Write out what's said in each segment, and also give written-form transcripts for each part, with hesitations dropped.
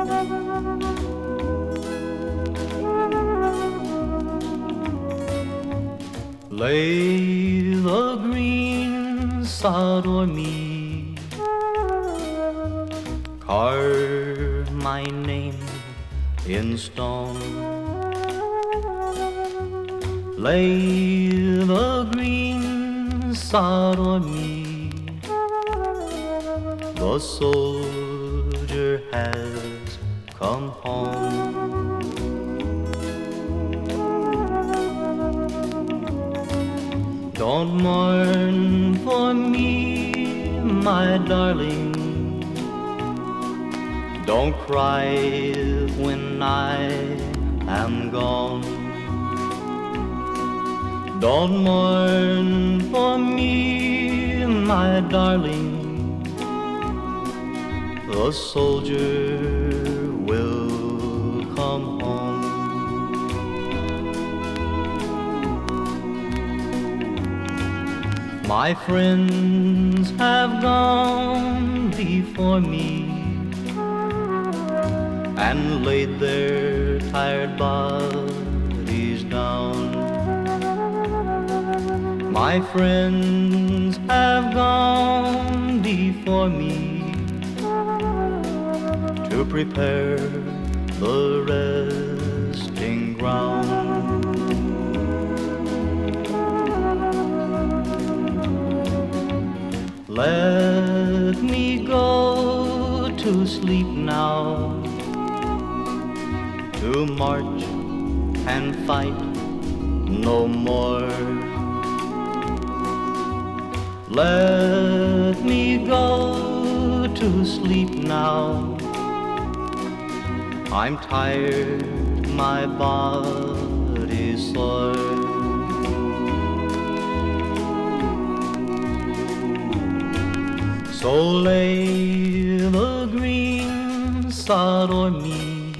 Lay the green sod o'er me, carve my name in stone. Lay the green sod o'er me, the soldier has come home. Don't mourn for me, my darling. Don't cry when I am gone. Don't mourn for me, my darling. The soldier will come home. My friends have gone before me and laid their tired bodies down. My friends have gone before me to prepare the resting ground. Let me go to sleep now, to march and fight no more. Let me go to sleep now. I'm tired, my body's sore. So lay the green sod o'er me,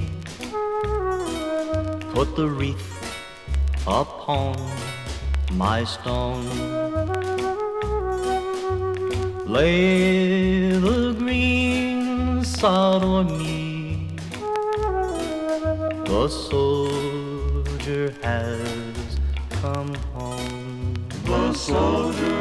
put the wreath upon my stone. Lay the green sod o'er me, the soldier has come home. The soldier